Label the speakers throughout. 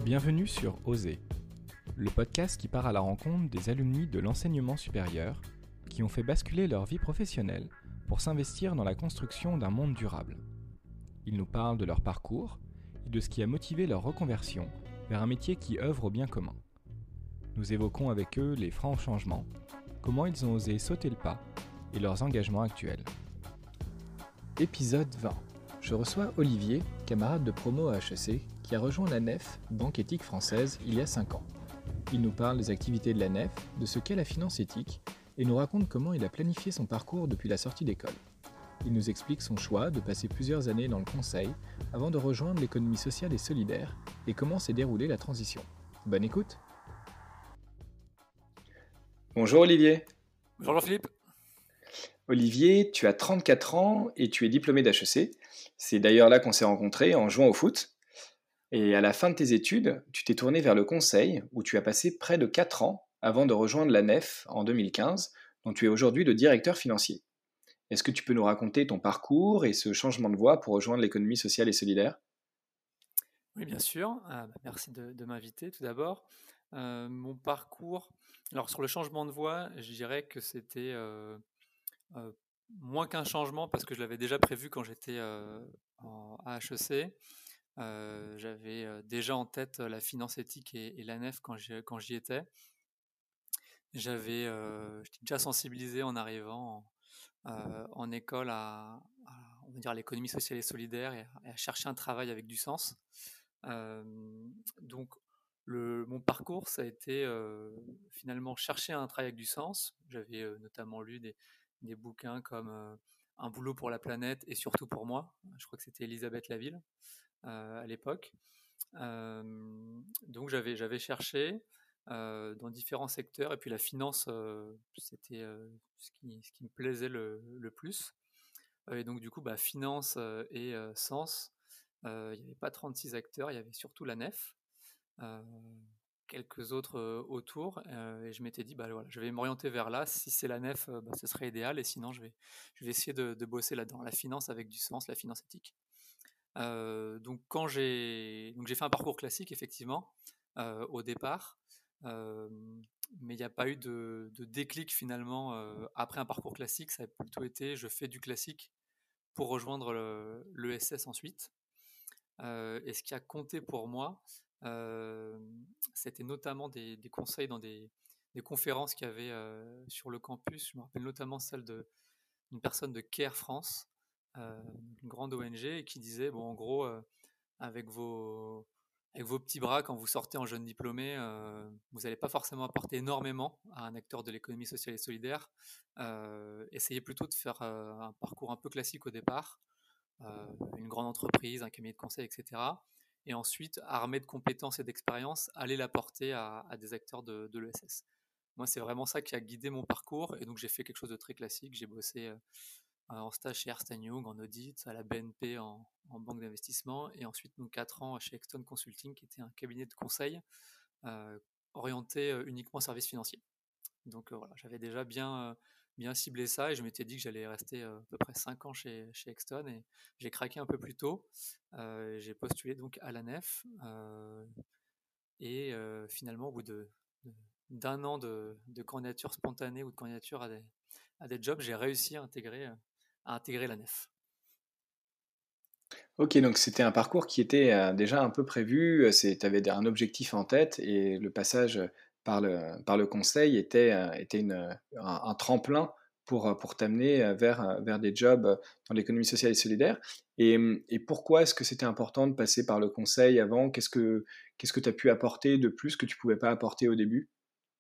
Speaker 1: Bienvenue sur Oser, le podcast qui part à la rencontre des alumni de l'enseignement supérieur qui ont fait basculer leur vie professionnelle pour s'investir dans la construction d'un monde durable. Ils nous parlent de leur parcours et de ce qui a motivé leur reconversion vers un métier qui œuvre au bien commun. Nous évoquons avec eux les francs changements, comment ils ont osé sauter le pas et leurs engagements actuels. Épisode 20. Je reçois Olivier, camarade de promo à HEC, qui a rejoint la NEF, Banque éthique française, il y a 5 ans. Il nous parle des activités de la NEF, de ce qu'est la finance éthique, et nous raconte comment il a planifié son parcours depuis la sortie d'école. Il nous explique son choix de passer plusieurs années dans le conseil avant de rejoindre l'économie sociale et solidaire, et comment s'est déroulée la transition. Bonne écoute. Bonjour Olivier.
Speaker 2: Bonjour Jean-Philippe.
Speaker 1: Olivier, tu as 34 ans et tu es diplômé d'HEC. C'est d'ailleurs là qu'on s'est rencontrés en jouant au foot. Et à la fin de tes études, tu t'es tourné vers le conseil où tu as passé près de 4 ans avant de rejoindre la NEF en 2015, dont tu es aujourd'hui le directeur financier. Est-ce que tu peux nous raconter ton parcours et ce changement de voie pour rejoindre l'économie sociale et solidaire ?
Speaker 2: Oui, bien sûr. Merci de m'inviter tout d'abord. Mon parcours, alors sur le changement de voie, je dirais que c'était euh, moins qu'un changement parce que je l'avais déjà prévu quand j'étais à HEC. J'avais déjà en tête la finance éthique et la NEF quand j'y étais. J'étais déjà sensibilisé en arrivant en école on va dire, à l'économie sociale et solidaire et à chercher un travail avec du sens. Euh, donc, mon parcours, ça a été finalement chercher un travail avec du sens. J'avais notamment lu des bouquins comme Un boulot pour la planète et surtout pour moi. Je crois que c'était Elisabeth Laville à l'époque. Donc, j'avais cherché dans différents secteurs et puis la finance, c'était ce qui me plaisait le plus. Et donc, du coup, finance et sens. Il n'y avait pas 36 acteurs, il y avait surtout la nef, euh, quelques autres autour, et je m'étais dit, voilà, je vais m'orienter vers là. Si c'est la nef, ce serait idéal, et sinon, je vais essayer de bosser là-dedans, la finance avec du sens, la finance éthique. Donc, j'ai fait un parcours classique, effectivement, au départ, euh, mais il n'y a pas eu de déclic finalement après un parcours classique. Ça a plutôt été, je fais du classique pour rejoindre l'ESS ensuite. Et ce qui a compté pour moi, euh, c'était notamment des conseils dans des conférences qu'il y avait sur le campus. Je me rappelle notamment celle d'une personne de Care France, une grande ONG, et qui disait, bon, en gros, avec vos petits bras, quand vous sortez en jeune diplômé, vous n'allez pas forcément apporter énormément à un acteur de l'économie sociale et solidaire. Essayez plutôt de faire un parcours un peu classique au départ, une grande entreprise, un cabinet de conseil, etc. Et ensuite, armé de compétences et d'expérience, aller l'apporter à des acteurs de l'ESS. Moi, c'est vraiment ça qui a guidé mon parcours. Et donc, j'ai fait quelque chose de très classique. J'ai bossé en stage chez Ernst & Young en audit, à la BNP en banque d'investissement, et ensuite donc 4 ans chez Exton Consulting, qui était un cabinet de conseil orienté uniquement services financiers. Donc voilà, j'avais déjà bien ciblé ça et je m'étais dit que j'allais rester à peu près 5 ans chez Exton, et j'ai craqué un peu plus tôt. J'ai postulé donc à la NEF et finalement au bout d'un an de candidature spontanée ou de candidature à des jobs, j'ai réussi à intégrer la NEF.
Speaker 1: Ok, donc c'était un parcours qui était déjà un peu prévu, tu avais un objectif en tête et le passage par le conseil était un tremplin pour t'amener vers des jobs dans l'économie sociale et solidaire. Et pourquoi est-ce que c'était important de passer par le conseil avant ? Qu'est-ce que tu as pu apporter de plus que tu ne pouvais pas apporter au début ?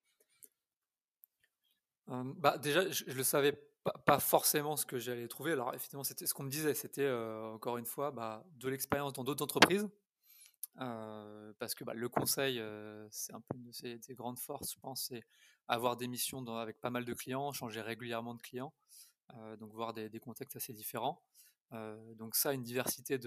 Speaker 2: Déjà, je le savais pas forcément ce que j'allais trouver. Alors, effectivement, c'était ce qu'on me disait, c'était encore une fois de l'expérience dans d'autres entreprises. Parce que le conseil, c'est un peu une de ses grandes forces, je pense, c'est avoir des missions avec pas mal de clients, changer régulièrement de clients, donc voir des contextes assez différents. Donc ça, une diversité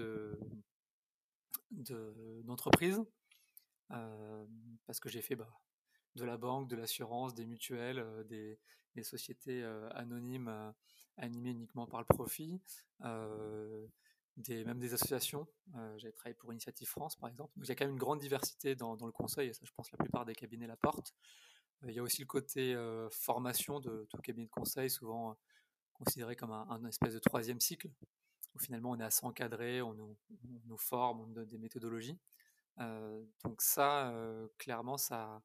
Speaker 2: d'entreprises, parce que j'ai fait de la banque, de l'assurance, des mutuelles, des sociétés anonymes animées uniquement par le profit, même des associations. J'avais travaillé pour Initiative France, par exemple. Donc il y a quand même une grande diversité dans le conseil, et ça, je pense, la plupart des cabinets l'apportent. Il y a aussi le côté formation de tout cabinet de conseil, souvent considéré comme un espèce de troisième cycle, où finalement on est assez encadré, on nous forme, on nous donne des méthodologies. Donc ça, clairement, ça,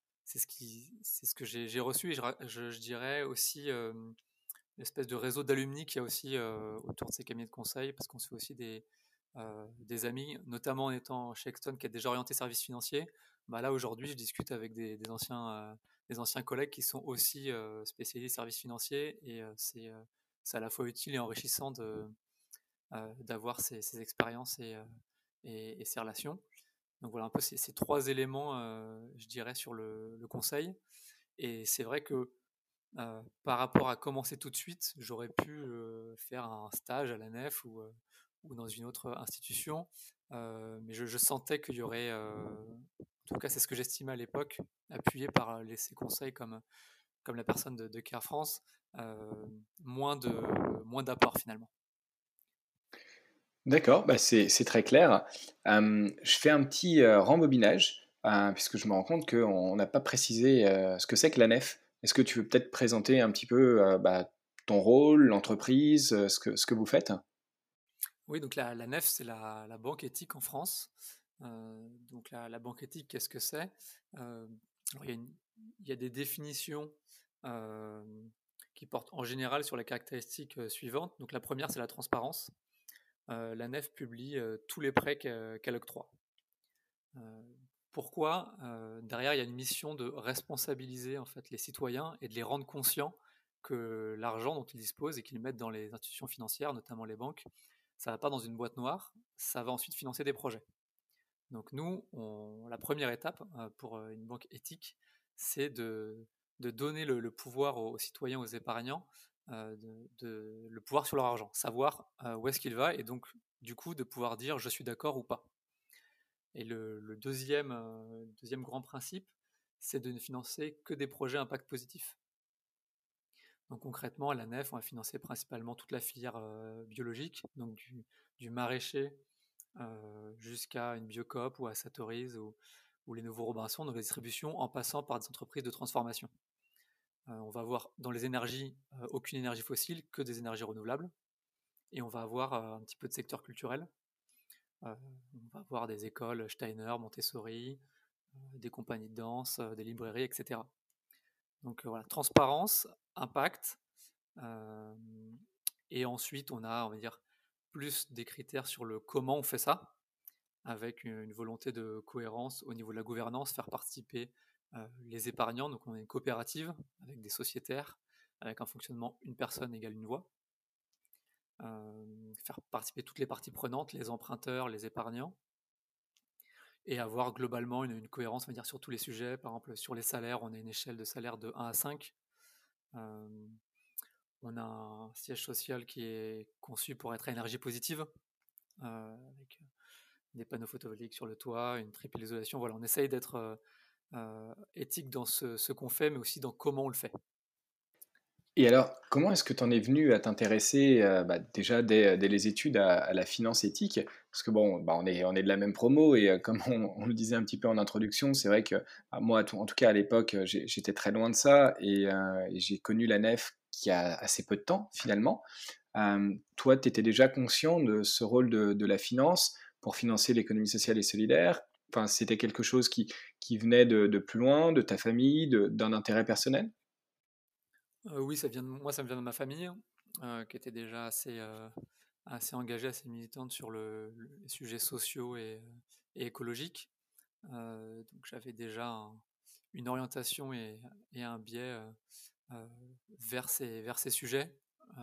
Speaker 2: c'est ce que j'ai reçu, et je dirais aussi l'espèce de réseau d'alumni qu'il y a aussi autour de ces cabinets de conseil, parce qu'on se fait aussi des amis, notamment en étant chez Exton qui est déjà orienté services financiers. Bah là aujourd'hui, je discute avec des anciens collègues qui sont aussi spécialisés services financiers, et c'est à la fois utile et enrichissant d'avoir ces expériences et ces relations. Donc voilà un peu ces trois éléments, je dirais, sur le conseil. Et c'est vrai que par rapport à commencer tout de suite, j'aurais pu faire un stage à la Nef ou dans une autre institution, mais je sentais qu'il y aurait, en tout cas c'est ce que j'estimais à l'époque, appuyé par ces conseils comme la personne de Care France, euh, moins d'apport finalement.
Speaker 3: D'accord, bah, c'est très clair. Je fais un petit, rembobinage, puisque je me rends compte qu'on n'a pas précisé, ce que c'est que la nef. Est-ce que tu veux peut-être présenter un petit peu, bah, ton rôle, l'entreprise, ce que vous faites?
Speaker 2: Oui, donc la Nef, c'est la banque éthique en France. Donc la banque éthique, qu'est-ce que c'est? Alors il y a des définitions euh, qui portent en général sur les caractéristiques suivantes. Donc la première, c'est la transparence. La Nef publie tous les prêts qu'elle octroie. Euh, Pourquoi? Derrière, il y a une mission de responsabiliser en fait les citoyens et de les rendre conscients que l'argent dont ils disposent et qu'ils mettent dans les institutions financières, notamment les banques, ça ne va pas dans une boîte noire, ça va ensuite financer des projets. Donc nous, la première étape pour une banque éthique, c'est de donner le pouvoir aux citoyens, aux épargnants, le pouvoir sur leur argent, savoir où est-ce qu'il va, et donc du coup de pouvoir dire je suis d'accord ou pas. Et le deuxième grand principe, c'est de ne financer que des projets à impact positif. Donc concrètement, à la Nef, on va financer principalement toute la filière biologique, donc du maraîcher jusqu'à une Biocoop ou à Satoris ou les nouveaux Robinson, donc la distribution, en passant par des entreprises de transformation. On va avoir dans les énergies aucune énergie fossile, que des énergies renouvelables, et on va avoir un petit peu de secteur culturel. On va avoir des écoles Steiner, Montessori, des compagnies de danse, des librairies, etc. Donc voilà, transparence, impact, euh, et ensuite on va dire, plus des critères sur le comment on fait ça, avec une volonté de cohérence au niveau de la gouvernance, faire participer les épargnants. Donc on est une coopérative avec des sociétaires, avec un fonctionnement une personne égale une voix. Faire participer toutes les parties prenantes, les emprunteurs, les épargnants, et avoir globalement une cohérence, on va dire, sur tous les sujets. Par exemple, sur les salaires, on a une échelle de salaire de 1 à 5. Euh, on a un siège social qui est conçu pour être à énergie positive, avec des panneaux photovoltaïques sur le toit, une triple isolation. Voilà, on essaye d'être éthique dans ce qu'on fait, mais aussi dans comment on le fait.
Speaker 3: Et alors, comment est-ce que tu en es venu à t'intéresser, bah, déjà dès les études à la finance éthique? Parce que bon, bah, on est de la même promo et comme on le disait un petit peu en introduction, c'est vrai que, bah, moi, en tout cas à l'époque, j'étais très loin de ça et j'ai connu la nef qui a assez peu de temps finalement. Toi, tu étais déjà conscient de ce rôle de la finance pour financer l'économie sociale et solidaire? Enfin, c'était quelque chose qui venait de plus loin, de ta famille, d'un intérêt personnel?
Speaker 2: Oui, moi, ça me vient de ma famille, qui était déjà assez engagée, assez militante sur les sujets sociaux et écologiques. Donc j'avais déjà une orientation et un biais euh, vers ces sujets.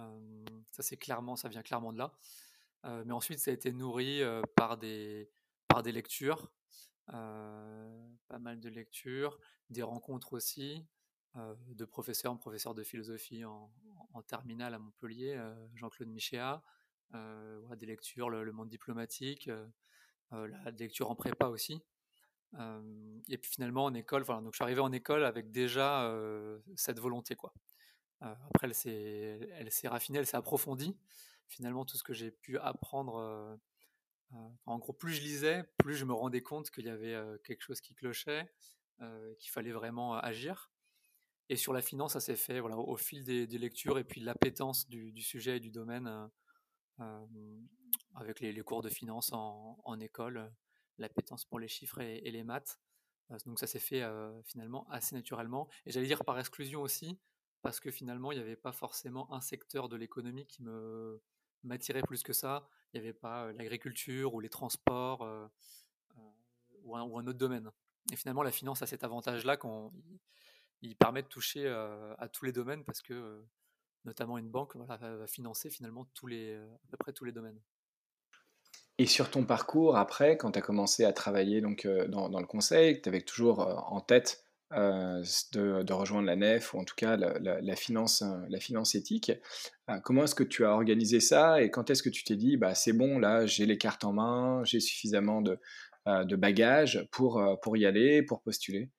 Speaker 2: Ça vient clairement de là. Mais ensuite, ça a été nourri par des lectures, pas mal de lectures, des rencontres aussi, de professeurs de philosophie en terminale à Montpellier, Jean-Claude Michéa, voilà, des lectures, le monde diplomatique, la lecture en prépa aussi. Et puis finalement en école, voilà, donc je suis arrivé en école avec déjà cette volonté, quoi. Après, elle s'est raffinée, elle s'est approfondie, finalement, tout ce que j'ai pu apprendre, en gros, plus je lisais, plus je me rendais compte qu'il y avait quelque chose qui clochait, qu'il fallait vraiment agir. Et sur la finance, ça s'est fait voilà, au fil des lectures et puis de l'appétence du sujet et du domaine, euh, avec les cours de finance en école, l'appétence pour les chiffres et les maths. Donc ça s'est fait finalement assez naturellement. Et j'allais dire par exclusion aussi, parce que finalement, il n'y avait pas forcément un secteur de l'économie qui m'attirait plus que ça. Il n'y avait pas l'agriculture ou les transports euh, ou un autre domaine. Et finalement, la finance a cet avantage-là il permet de toucher à tous les domaines parce que notamment une banque voilà, va financer finalement à peu près tous les domaines.
Speaker 3: Et sur ton parcours après, quand tu as commencé à travailler donc, dans le conseil, tu avais toujours, en tête, de rejoindre la nef ou en tout cas la finance éthique. Comment est-ce que tu as organisé ça et quand est-ce que tu t'es dit: «Bah, c'est bon là, j'ai les cartes en main, j'ai suffisamment de bagages pour y aller, pour postuler»?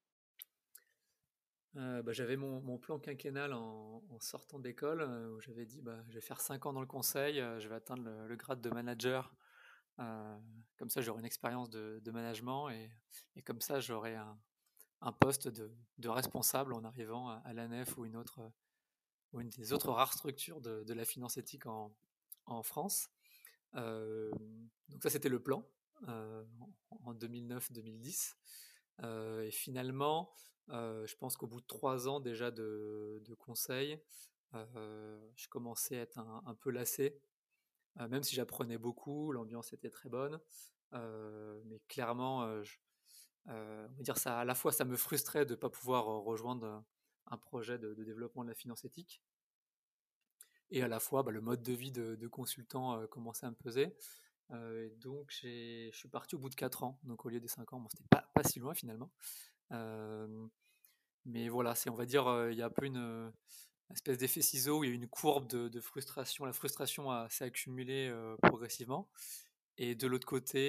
Speaker 2: Bah, j'avais mon plan quinquennal en sortant d'école où j'avais dit bah, je vais faire 5 ans dans le conseil, je vais atteindre le grade de manager. euh, Comme ça, j'aurai une expérience de management et comme ça, j'aurai un poste de responsable en arrivant à l'ANEF ou une des autres rares structures de la finance éthique en France. Euh, donc ça, c'était le plan en 2009-2010. Et finalement, je pense qu'au bout de 3 ans déjà de conseil, je commençais à être un peu lassé, même si j'apprenais beaucoup, l'ambiance était très bonne. Mais clairement, on va dire ça, à la fois ça me frustrait de ne pas pouvoir rejoindre un projet de développement de la finance éthique, et à la fois bah, le mode de vie de consultant commençait à me peser. Et donc je suis parti au bout de 4 ans, donc au lieu des 5 ans, bon, c'était pas si loin finalement. Euh, mais voilà, on va dire, il y a un peu une espèce d'effet ciseau, où il y a une courbe de frustration. La frustration s'est accumulée progressivement. Et de l'autre côté,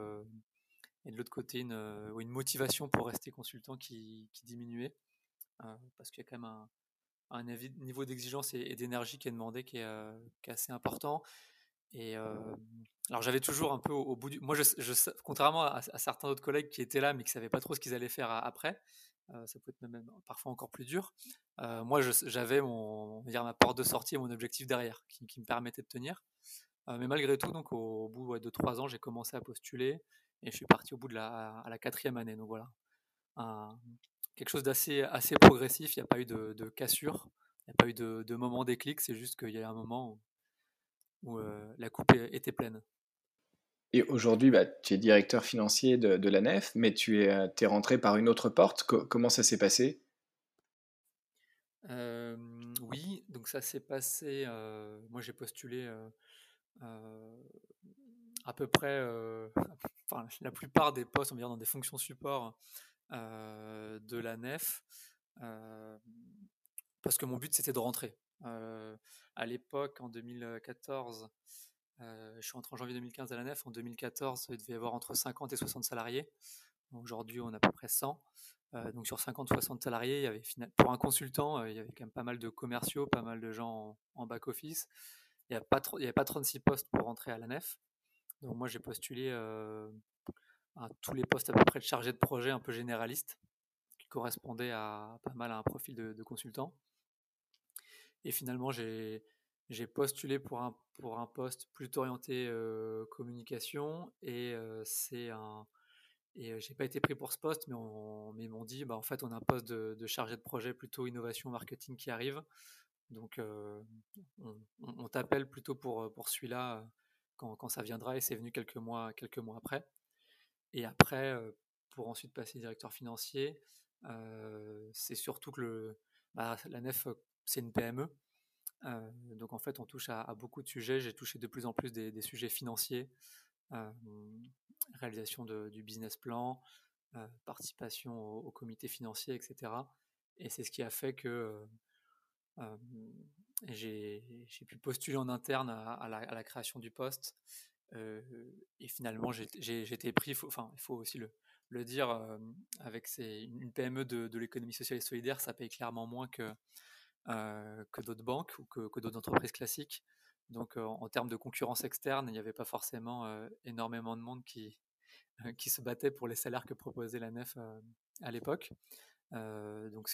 Speaker 2: une motivation pour rester consultant qui diminuait, parce qu'il y a quand même un niveau d'exigence et d'énergie qui est demandé, qui est assez important. Et alors j'avais toujours un peu au bout du... Moi, contrairement à certains autres collègues qui étaient là, mais qui ne savaient pas trop ce qu'ils allaient faire après, ça peut être même parfois encore plus dur. Moi, j'avais on va dire, ma porte de sortie et mon objectif derrière, qui me permettait de tenir. Mais malgré tout, donc au bout de 3 ans, j'ai commencé à postuler et je suis parti au bout à la 4e année. Donc voilà, un- quelque chose assez progressif. Il n'y a pas eu de cassure, il n'y a pas eu de moment déclic. C'est juste qu'il y a eu un moment où la coupe était pleine.
Speaker 3: Et aujourd'hui, bah, tu es directeur financier de la nef, mais tu es rentré par une autre porte. Comment ça s'est passé?
Speaker 2: Oui, donc ça s'est passé. Moi, j'ai postulé euh, à peu près, enfin, la plupart des postes, on va dire, dans des fonctions support de la nef, euh, parce que mon but c'était de rentrer. À l'époque, en 2014, je suis entré en janvier 2015 à la nef. En 2014, il devait y avoir entre 50 et 60 salariés. Aujourd'hui, on a à peu près 100. Donc sur 50-60 salariés, il y avait, pour un consultant, il y avait quand même pas mal de commerciaux, pas mal de gens en back-office. Il n'y avait pas 36 postes pour rentrer à la nef. Donc moi, j'ai postulé à tous les postes à peu près de chargé de projet un peu généraliste, qui correspondaient pas mal à un profil de consultant. Et finalement, j'ai postulé pour un poste plutôt orienté communication, et j'ai pas été pris pour ce poste, mais ils m'ont dit, bah, en fait, on a un poste de chargé de projet plutôt innovation marketing qui arrive. Donc, on t'appelle plutôt pour celui-là quand ça viendra, et c'est venu quelques mois après. Et après, pour ensuite passer directeur financier, c'est surtout que la nef, c'est une PME. Donc en fait, on touche à beaucoup de sujets. J'ai touché de plus en plus des sujets financiers, euh, réalisation du business plan, participation au comité financier, etc. Et c'est ce qui a fait que euh, j'ai pu postuler en interne à la création du poste. Euh, et finalement, j'ai été pris, enfin, il faut aussi le dire, avec une PME de l'économie sociale et solidaire, ça paye clairement moins que d'autres banques ou que d'autres entreprises classiques. Donc en termes de concurrence externe, il n'y avait pas forcément énormément de monde qui se battait pour les salaires que proposait la nef à l'époque. Donc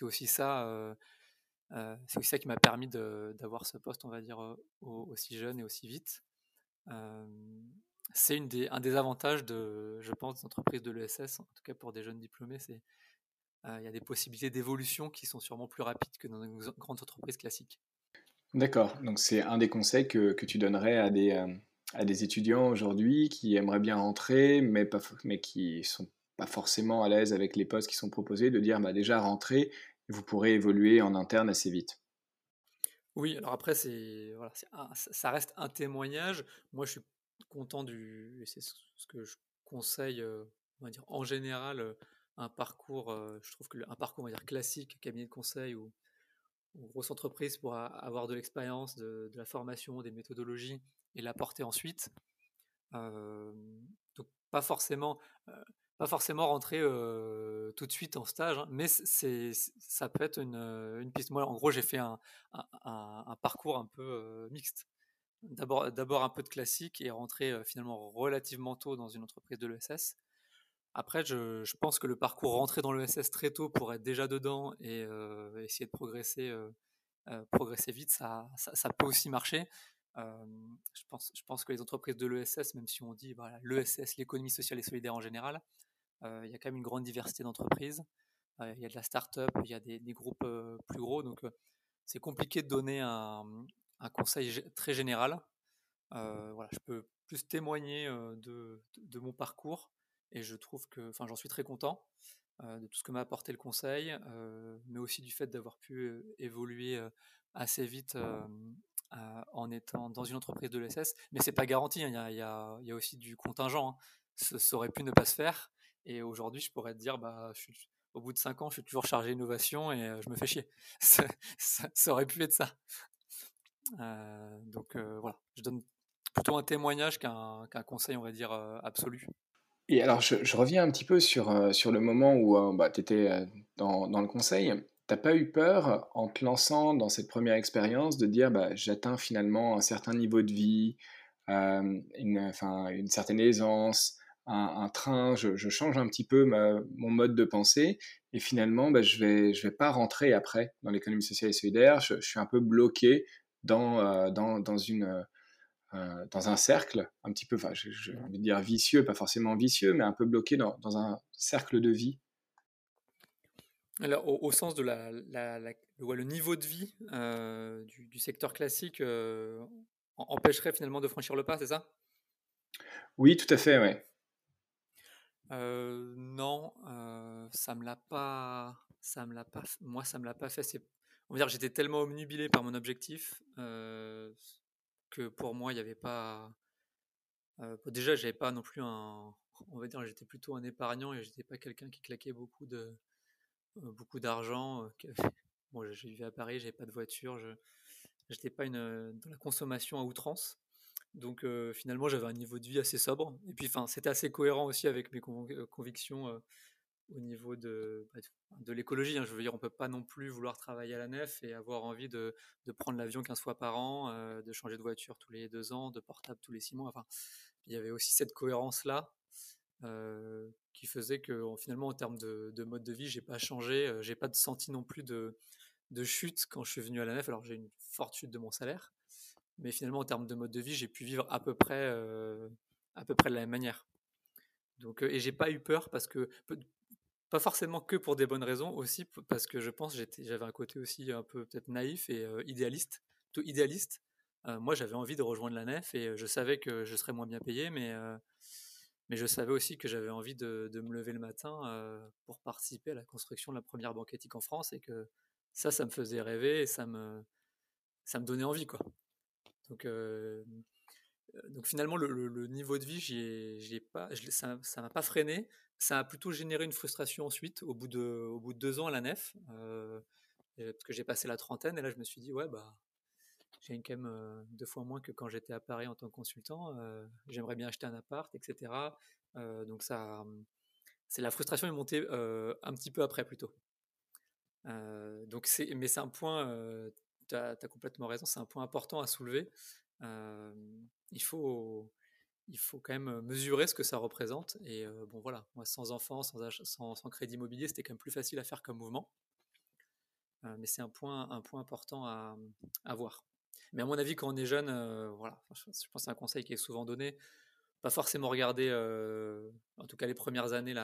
Speaker 2: c'est aussi ça qui m'a permis d'avoir ce poste, on va dire, aussi jeune et aussi vite. Euh, c'est un des avantages je pense, des entreprises de l'ESS, en tout cas pour des jeunes diplômés, il y a des possibilités d'évolution qui sont sûrement plus rapides que dans une grande entreprise classique.
Speaker 3: D'accord, donc c'est un des conseils que tu donnerais à des étudiants aujourd'hui qui aimeraient bien rentrer, mais qui sont pas forcément à l'aise avec les postes qui sont proposés, de dire bah, déjà rentrez, vous pourrez évoluer en interne assez vite.
Speaker 2: Oui, alors après, voilà, ça reste un témoignage. Moi, je suis content et c'est ce que je conseille, on va dire, en général, un parcours, je trouve un parcours, on va dire, classique, cabinet de conseil ou grosse entreprise pour avoir de l'expérience, de la formation, des méthodologies et l'apporter ensuite. Euh, donc euh, pas forcément rentrer tout de suite en stage, hein, mais ça peut être une piste. Moi, en gros, j'ai fait un parcours un peu mixte. D'abord un peu de classique et rentrer finalement relativement tôt dans une entreprise de l'ESS. Après, je pense que le parcours rentrer dans l'ESS très tôt pour être déjà dedans et essayer de progresser vite, ça peut aussi marcher. Euh, je pense que les entreprises de l'ESS, même si on dit voilà, l'ESS, l'économie sociale et solidaire en général, il y a quand même une grande diversité d'entreprises. Il y a de la start-up, il y a des groupes plus gros, donc c'est compliqué de donner un conseil très général. Voilà, je peux plus témoigner de mon parcours et je trouve que, enfin, j'en suis très content de tout ce que m'a apporté le conseil, mais aussi du fait d'avoir pu évoluer assez vite en étant dans une entreprise de l'ESS. Mais c'est pas garanti, hein, il y a aussi du contingent, hein. Ça aurait pu ne pas se faire. Et aujourd'hui, je pourrais te dire, bah, au bout de 5 ans, je suis toujours chargé d'innovation et je me fais chier. Ça aurait pu être ça. Donc voilà, je donne plutôt un témoignage qu'un conseil, on va dire, absolu.
Speaker 3: Et alors, je reviens un petit peu sur le moment où bah, tu étais dans le conseil. T'as pas eu peur, en te lançant dans cette première expérience, de dire bah, j'atteins finalement un certain niveau de vie, enfin, une certaine aisance, un train, je change un petit peu mon mode de pensée, et finalement, bah, je vais pas rentrer après dans l'économie sociale et solidaire, je suis un peu bloqué dans un cercle, un petit peu, enfin, je veux dire vicieux, pas forcément vicieux, mais un peu bloqué dans un cercle de vie.
Speaker 2: Alors, au sens de le niveau de vie du secteur classique empêcherait finalement de franchir le pas, c'est ça?
Speaker 3: Oui, tout à fait, ouais.
Speaker 2: Non, moi, ça me l'a pas fait. On va dire, j'étais tellement obnubilé par mon objectif que pour moi, il n'y avait pas. Déjà, j'avais pas non plus on va dire, j'étais plutôt un épargnant et j'étais pas quelqu'un qui claquait beaucoup d'argent. Bon, je vivais à Paris, j'avais pas de voiture, j'étais pas dans la consommation à outrance. Donc finalement, j'avais un niveau de vie assez sobre. Et puis, enfin, c'était assez cohérent aussi avec mes convictions au niveau de l'écologie, hein. Je veux dire, on peut pas non plus vouloir travailler à la nef et avoir envie de prendre l'avion 15 fois par an, de changer de voiture tous les 2 ans, de portable tous les 6 mois. Enfin, il y avait aussi cette cohérence-là qui faisait que finalement, en termes de mode de vie, j'ai pas changé, j'ai pas senti non plus de chute quand je suis venu à la nef. Alors j'ai une forte chute de mon salaire, mais finalement, en termes de mode de vie, j'ai pu vivre à peu près de la même manière. Donc, et j'ai pas eu peur parce que pas forcément que pour des bonnes raisons, aussi parce que je pense j'avais un côté aussi un peu peut-être naïf et idéaliste, plutôt idéaliste. Moi, j'avais envie de rejoindre la nef et je savais que je serais moins bien payé, mais je savais aussi que j'avais envie de me lever le matin pour participer à la construction de la première banque éthique en France et que ça me faisait rêver et ça me donnait envie, quoi. Donc, donc finalement, le niveau de vie, j'y ai pas, ça m'a pas freiné. Ça a plutôt généré une frustration ensuite, au bout de 2 ans à la nef, parce que j'ai passé la trentaine et là je me suis dit, ouais, bah, j'ai quand même 2 fois moins que quand j'étais à Paris en tant que consultant. J'aimerais bien acheter un appart, etc. Donc c'est la frustration est montée un petit peu après plutôt. Mais c'est un point, tu as complètement raison, c'est un point important à soulever. euh, il faut, il faut quand même mesurer ce que ça représente. Et bon, voilà, moi, sans enfant, sans crédit immobilier, c'était quand même plus facile à faire comme mouvement. Mais c'est un point important à voir. Mais à mon avis, quand on est jeune, voilà, je pense que c'est un conseil qui est souvent donné. Pas forcément regarder, en tout cas les premières années,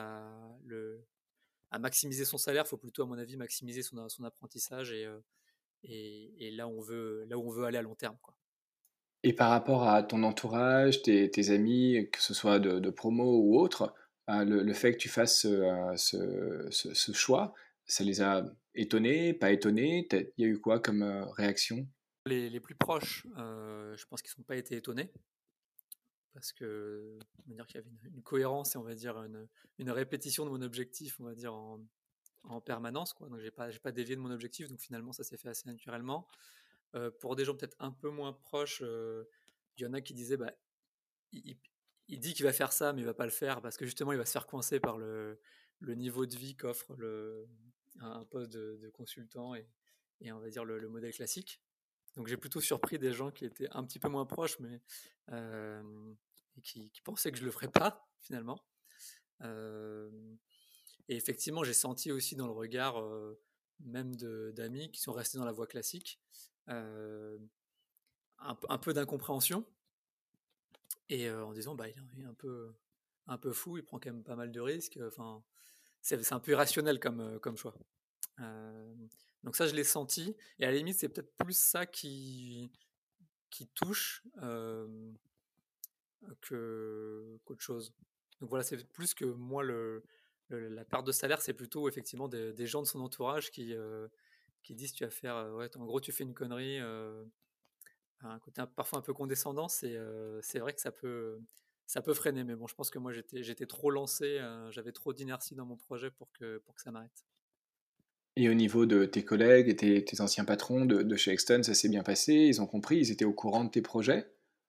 Speaker 2: à maximiser son salaire. Il faut plutôt, à mon avis, maximiser son apprentissage et là où on veut aller à long terme, quoi.
Speaker 3: Et par rapport à ton entourage, tes amis, que ce soit de promo ou autre, le fait que tu fasses ce choix, ça les a étonnés, pas étonnés? Il y a eu quoi comme réaction?
Speaker 2: Les plus proches, je pense qu'ils ne sont pas été étonnés parce que on va dire qu'il y avait une cohérence et on va dire une répétition de mon objectif, on va dire en permanence, quoi. Donc j'ai pas dévié de mon objectif, donc finalement ça s'est fait assez naturellement. Pour des gens peut-être un peu moins proches, il y en a qui disaient bah, il, il dit qu'il va faire ça, mais il va pas le faire parce que justement il va se faire coincer par le niveau de vie qu'offre un poste de consultant et on va dire le modèle classique. Donc j'ai plutôt surpris des gens qui étaient un petit peu moins proches, mais euh, et qui pensaient que je le ferais pas finalement. Euh, et effectivement, j'ai senti aussi dans le regard même d'amis qui sont restés dans la voie classique euh, un peu d'incompréhension et en disant bah il est un peu fou, il prend quand même pas mal de risques. Enfin, c'est un peu irrationnel comme choix. Euh, donc ça, je l'ai senti. Et à la limite, c'est peut-être plus ça qui touche qu'autre chose. Donc voilà, c'est plus que moi, la perte de salaire, c'est plutôt effectivement des gens de son entourage qui disent tu vas faire, ouais, en gros, tu fais une connerie, un côté parfois un peu condescendant, c'est vrai que ça peut freiner. Mais bon, je pense que moi, j'étais trop lancé, j'avais trop d'inertie dans mon projet pour que ça m'arrête.
Speaker 3: Et au niveau de tes collègues et tes anciens patrons de chez Exton, ça s'est bien passé? Ils ont compris? Ils étaient au courant de tes projets?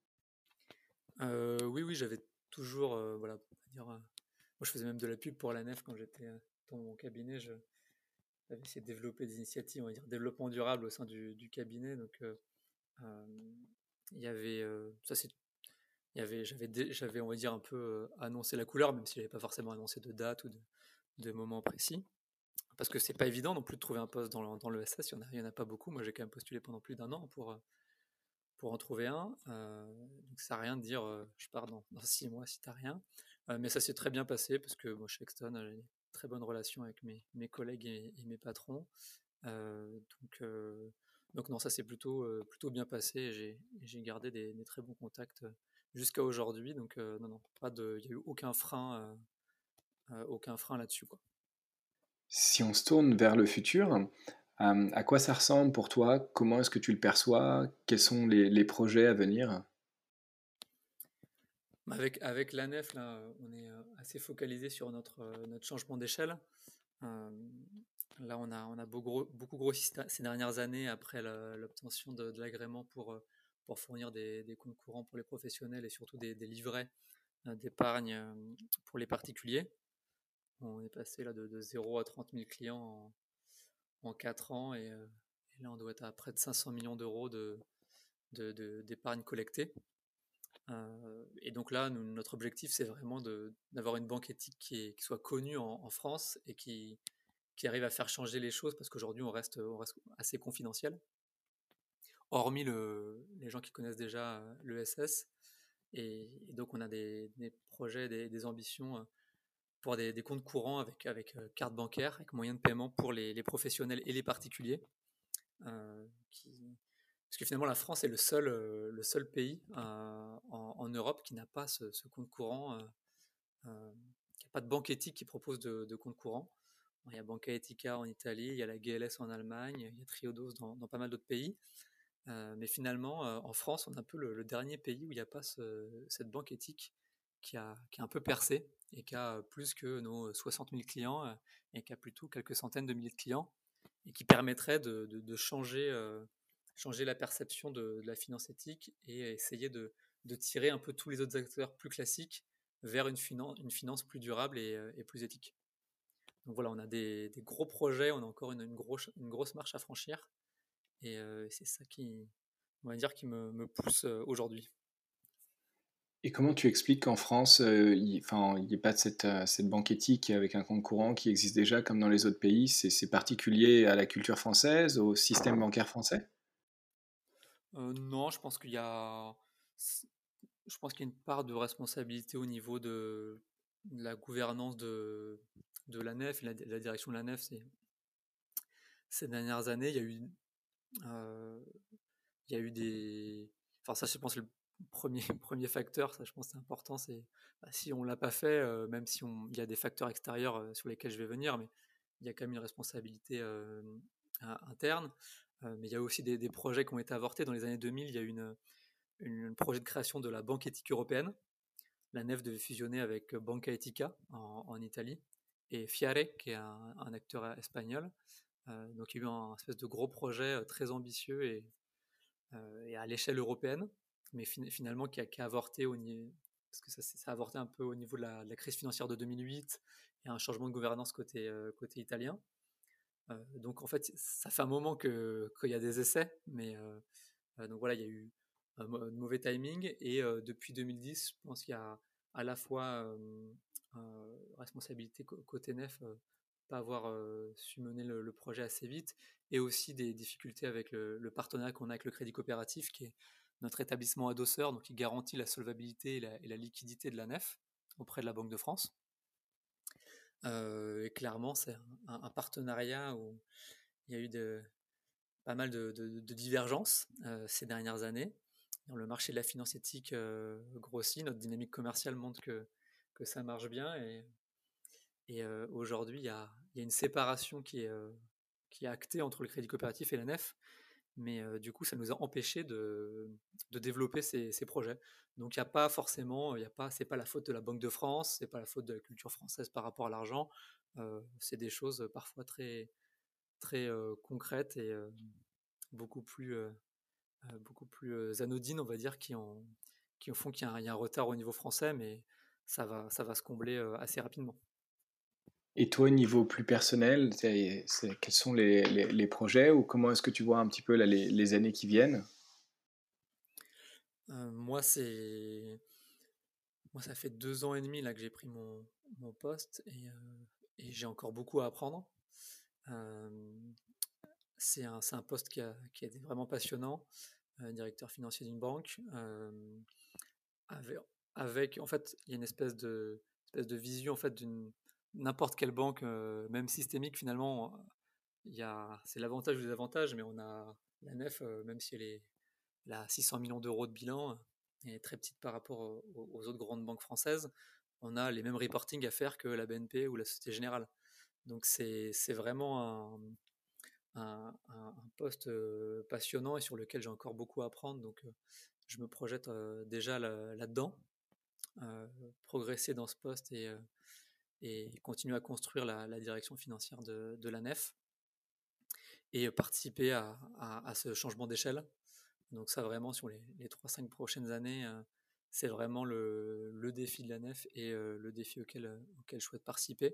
Speaker 2: Oui, oui, j'avais toujours, voilà, on va dire, moi, je faisais même de la pub pour la nef quand j'étais dans mon cabinet. J'avais essayé de développer des initiatives, on va dire, développement durable au sein du cabinet. Donc, euh, il y avait, ça c'est, j'avais, on va dire, un peu annoncé la couleur, même si j'avais pas forcément annoncé de date ou de moment précis. Parce que c'est pas évident non plus de trouver un poste dans le SS, il y en a pas beaucoup. Moi, j'ai quand même postulé pendant plus d'un an pour en trouver un. Donc, ça sert à rien de dire je pars dans 6 mois si t'as rien. Mais ça s'est très bien passé parce que moi, chez Exton, j'ai une très bonne relation avec mes collègues et mes patrons. Euh, donc, euh, donc non, ça s'est plutôt bien passé et j'ai gardé des très bons contacts jusqu'à aujourd'hui. Donc non, non, il n'y a eu aucun frein là-dessus, quoi.
Speaker 3: Si on se tourne vers le futur, à quoi ça ressemble pour toi? Comment est-ce que tu le perçois? Quels sont les projets à venir?
Speaker 2: Avec la nef, là, on est assez focalisé sur notre changement d'échelle. Euh, Là, on a beaucoup grossi ces dernières années après l'obtention de l'agrément pour fournir des comptes courants pour les professionnels et surtout des livrets d'épargne pour les particuliers. On est passé là de 0 à 30 000 clients en 4 ans et là, on doit être à près de 500 millions d'euros d'épargne collectée. Et donc là, notre objectif, c'est vraiment d'avoir une banque éthique qui soit connue en France et qui arrive à faire changer les choses parce qu'aujourd'hui, on reste assez confidentiel, hormis les gens qui connaissent déjà l'ESS. Et donc, on a des projets, des ambitions pour des comptes courants avec carte bancaire, avec moyen de paiement pour les professionnels et les particuliers. euh, qui, Parce que finalement, la France est le seul pays en Europe qui n'a pas ce compte courant, qui n'a pas de banque éthique qui propose de compte courant. Il y a Banca Etica en Italie, il y a la GLS en Allemagne, il y a Triodos dans pas mal d'autres pays. Mais finalement, en France, on est un peu le dernier pays où il n'y a pas cette banque éthique qui a un peu percé et qui a plus que nos 60 000 clients et qui a plutôt quelques centaines de milliers de clients et qui permettrait de changer la perception de la finance éthique et essayer de tirer un peu tous les autres acteurs plus classiques vers une finance plus durable et plus éthique. Donc voilà, on a des gros projets, on a encore une grosse marche à franchir et c'est ça on va dire, qui me pousse aujourd'hui.
Speaker 3: Et comment tu expliques qu'en France, il y ait pas de cette banque éthique avec un compte courant qui existe déjà comme dans les autres pays? C'est particulier à la culture française, au système bancaire français?
Speaker 2: Non, je pense qu'il y a, je pense qu'il y a une part de responsabilité au niveau de la gouvernance de la nef, la direction de la nef. Ces dernières années, euh, il y a eu des. Enfin, ça, je pense, le premier, premier facteur, ça, je pense, c'est important. C'est si on l'a pas fait, même si il y a des facteurs extérieurs sur lesquels je vais venir, mais il y a quand même une responsabilité interne. Mais il y a aussi des projets qui ont été avortés. Dans les années 2000, il y a eu un projet de création de la Banque éthique européenne. La nef devait fusionner avec Banca Etica en Italie et Fiare, qui est un acteur espagnol. Donc il y a eu un espèce de gros projet très ambitieux et à l'échelle européenne, mais finalement qui a avorté parce que ça a avorté un peu au niveau de la crise financière de 2008 et un changement de gouvernance côté italien. Donc en fait, ça fait un moment qu'il y a des essais, mais donc voilà, il y a eu un mauvais timing et depuis 2010, je pense qu'il y a à la fois responsabilité côté nef, pas avoir su mener le projet assez vite, et aussi des difficultés avec le partenariat qu'on a avec le Crédit Coopératif, qui est notre établissement adosseur, donc qui garantit la solvabilité et la liquidité de la nef auprès de la Banque de France. Et clairement, c'est un partenariat où il y a eu pas mal de divergences ces dernières années. Le marché de la finance éthique grossit, notre dynamique commerciale montre que ça marche bien, et aujourd'hui, il y a une séparation qui est actée entre le crédit coopératif et la nef, mais du coup, ça nous a empêché de développer ces projets. Donc, il n'y a pas forcément, c'est pas la faute de la Banque de France, c'est pas la faute de la culture française par rapport à l'argent. C'est des choses parfois très, très concrètes et beaucoup plus anodines, on va dire, qui font qu'il y a un retard au niveau français, mais ça va se combler assez rapidement.
Speaker 3: Et toi, au niveau plus personnel, quels sont les projets ou comment est-ce que tu vois un petit peu là, les années qui viennent?
Speaker 2: Moi, ça fait 2 ans et demi là que j'ai pris mon poste, et j'ai encore beaucoup à apprendre. Euh, c'est un poste qui a été vraiment passionnant, directeur financier d'une banque, avec, en fait, il y a une espèce de vision en fait d'une n'importe quelle banque, même systémique finalement. C'est l'avantage ou le désavantage, mais on a la nef, même si elle a 600 millions d'euros de bilan, et est très petite par rapport aux autres grandes banques françaises. On a les mêmes reporting à faire que la BNP ou la Société Générale. Donc c'est vraiment un poste passionnant et sur lequel j'ai encore beaucoup à apprendre. Donc je me projette déjà là-dedans, progresser dans ce poste et continuer à construire la direction financière de la nef et participer à ce changement d'échelle. Donc ça vraiment sur les 3-5 prochaines années, c'est vraiment le défi de la nef et le défi auquel je souhaite participer.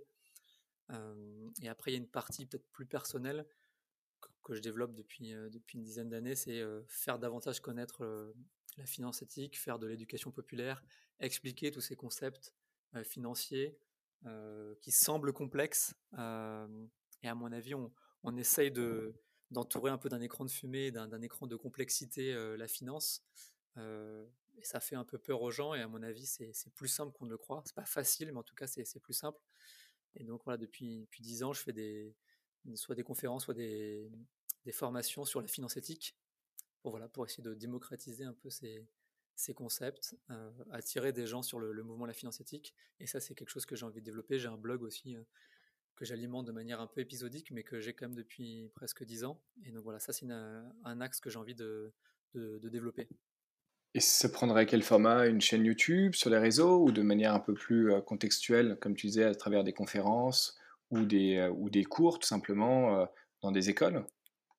Speaker 2: Et après, il y a une partie peut-être plus personnelle que je développe depuis une dizaine d'années, c'est faire davantage connaître la finance éthique, faire de l'éducation populaire, expliquer tous ces concepts financiers qui semblent complexes. Et à mon avis, on essaye d'entourer un peu d'un écran de fumée, d'un écran de complexité la finance. Et ça fait un peu peur aux gens, et à mon avis, c'est plus simple qu'on ne le croit. C'est pas facile, mais en tout cas, c'est plus simple. Et donc voilà, depuis 10 ans, je fais soit des conférences, soit des formations sur la finance éthique pour essayer de démocratiser un peu ces concepts, attirer des gens sur le mouvement de la finance éthique. Et ça, c'est quelque chose que j'ai envie de développer. J'ai un blog aussi que j'alimente de manière un peu épisodique, mais que j'ai quand même depuis presque 10 ans. Et donc voilà, ça, c'est un axe que j'ai envie de développer.
Speaker 3: Et ça prendrait quel format? Une chaîne YouTube, sur les réseaux ou de manière un peu plus contextuelle, comme tu disais, à travers des conférences ou des cours, tout simplement, dans des écoles?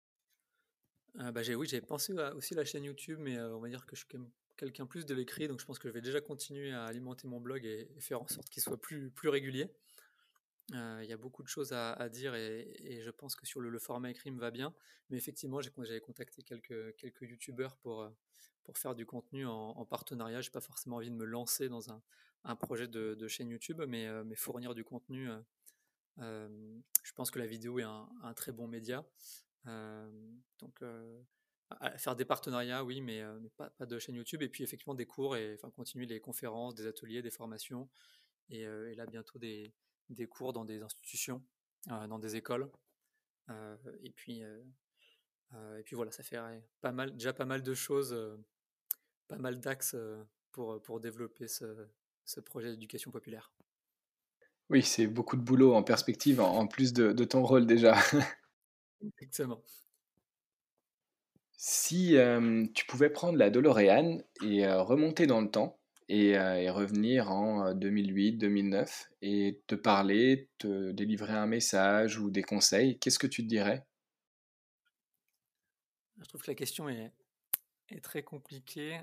Speaker 2: Oui, j'ai pensé aussi à la chaîne YouTube, mais on va dire que je suis quand même quelqu'un plus de l'écrit, donc je pense que je vais déjà continuer à alimenter mon blog et faire en sorte qu'il soit plus régulier. Il y a beaucoup de choses à dire et je pense que sur le format écrit me va bien. Mais effectivement, j'avais contacté quelques youtubeurs pour faire du contenu en partenariat. Je n'ai pas forcément envie de me lancer dans un projet de chaîne YouTube, mais fournir du contenu. Je pense que la vidéo est un très bon média. Donc, faire des partenariats, oui, mais pas de chaîne YouTube. Et puis, effectivement, des cours et enfin, continuer les conférences, des ateliers, des formations. Et là, bientôt, des cours dans des institutions, dans des écoles. Et puis voilà, ça fait déjà pas mal de choses, pas mal d'axes pour développer ce projet d'éducation populaire.
Speaker 3: Oui, c'est beaucoup de boulot en perspective, en plus de ton rôle déjà.
Speaker 2: Exactement.
Speaker 3: Si tu pouvais prendre la DeLorean et remonter dans le temps et revenir en 2008-2009 et te parler, te délivrer un message ou des conseils, qu'est-ce que tu te dirais?
Speaker 2: Je trouve que la question est très compliquée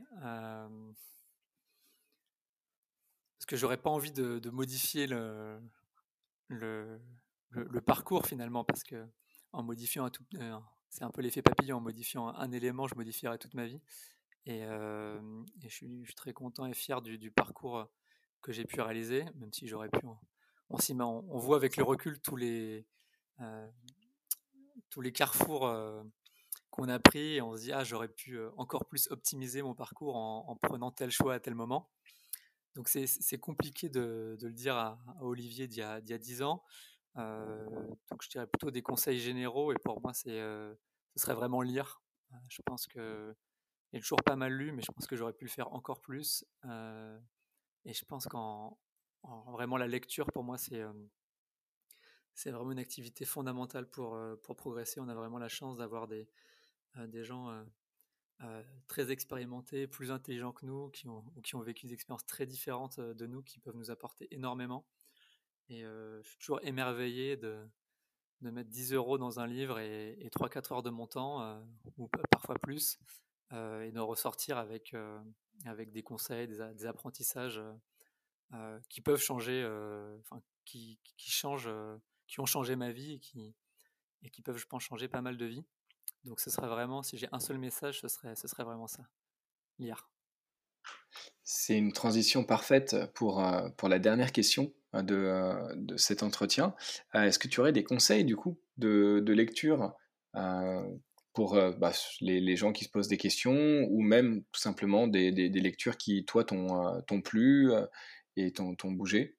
Speaker 2: parce que j'aurais pas envie de modifier le, le parcours finalement, parce que en modifiant c'est un peu l'effet papillon, en modifiant un élément, je modifierais toute ma vie. Et je suis très content et fier du parcours que j'ai pu réaliser, même si j'aurais pu. On voit avec le recul euh, tous les carrefours qu'on a pris et on se dit, ah, j'aurais pu encore plus optimiser mon parcours en prenant tel choix à tel moment. Donc c'est compliqué de le dire à Olivier d'il y a 10 ans. Donc je dirais plutôt des conseils généraux, et pour moi ce serait vraiment lire. Je pense que j'ai toujours pas mal lu, mais je pense que j'aurais pu le faire encore plus. Et je pense vraiment la lecture pour moi c'est vraiment une activité fondamentale pour progresser. On a vraiment la chance d'avoir des gens très expérimentés, plus intelligents que nous, qui ont vécu des expériences très différentes de nous, qui peuvent nous apporter énormément. Et je suis toujours émerveillé de mettre 10 € dans un livre et 3-4 heures de mon temps, ou parfois plus, et de ressortir avec des conseils, des apprentissages qui peuvent changer, qui changent, qui ont changé ma vie et qui peuvent, je pense, changer pas mal de vies. Donc ce serait vraiment, si j'ai un seul message, ce serait vraiment ça, lire.
Speaker 3: C'est une transition parfaite pour la dernière question de cet entretien. Est-ce que tu aurais des conseils du coup de lecture euh, pour les gens qui se posent des questions ou même tout simplement des lectures qui, toi, t'ont plu et t'ont bougé?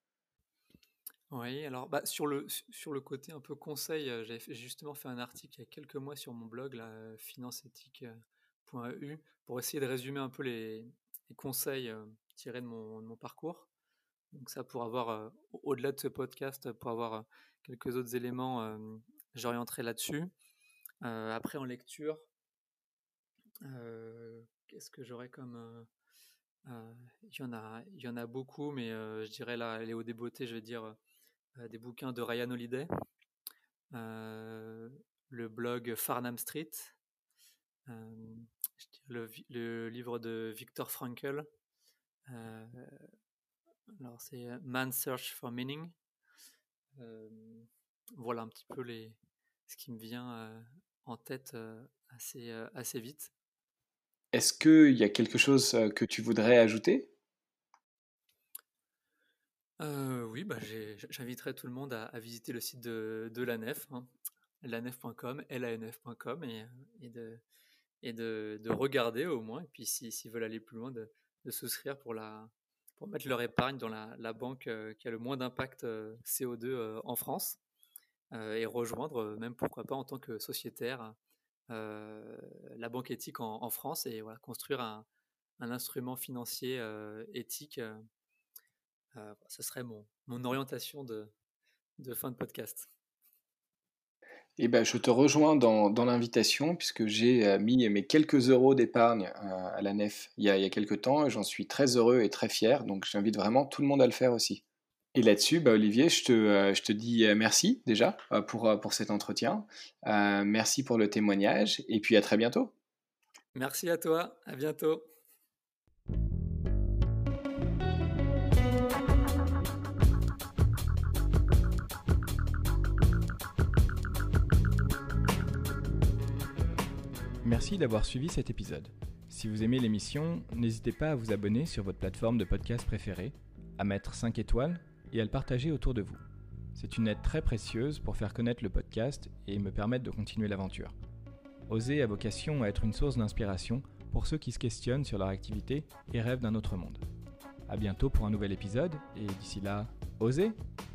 Speaker 2: Oui, alors sur le côté un peu conseil, j'ai justement fait un article il y a quelques mois sur mon blog, là, financeethique.eu, pour essayer de résumer un peu les conseils tirés de mon parcours. Donc ça, pour avoir, au-delà de ce podcast, pour avoir quelques autres éléments, j'orienterai là-dessus. Après, en lecture, qu'est-ce que j'aurais comme... il y en a beaucoup, mais je dirais là, Léo Desbeautés, je vais dire des bouquins de Ryan Holiday, le blog Farnham Street, le livre de Viktor Frankl. Alors c'est Man's Search for Meaning. Voilà un petit peu ce qui me vient en tête assez vite.
Speaker 3: Est-ce qu'il y a quelque chose que tu voudrais ajouter?
Speaker 2: Oui, j'inviterai tout le monde à visiter le site de l'ANEF, hein, lanef.com, lanf.com, et de regarder au moins, et puis s'ils veulent aller plus loin, de souscrire pour mettre leur épargne dans la banque qui a le moins d'impact CO2 en France, et rejoindre, même pourquoi pas en tant que sociétaire, la banque éthique en France, et voilà, construire un instrument financier éthique. Ce serait mon orientation de fin de podcast.
Speaker 3: Eh ben, je te rejoins dans l'invitation puisque j'ai mis mes quelques euros d'épargne à la nef il y a quelques temps et j'en suis très heureux et très fier. Donc j'invite vraiment tout le monde à le faire aussi. Et là-dessus, bah, Olivier, je te dis merci déjà pour cet entretien. Merci pour le témoignage et puis à très bientôt.
Speaker 2: Merci à toi, à bientôt.
Speaker 1: Merci d'avoir suivi cet épisode. Si vous aimez l'émission, n'hésitez pas à vous abonner sur votre plateforme de podcast préférée, à mettre 5 étoiles et à le partager autour de vous. C'est une aide très précieuse pour faire connaître le podcast et me permettre de continuer l'aventure. Oser a vocation à être une source d'inspiration pour ceux qui se questionnent sur leur activité et rêvent d'un autre monde. À bientôt pour un nouvel épisode et d'ici là, osez!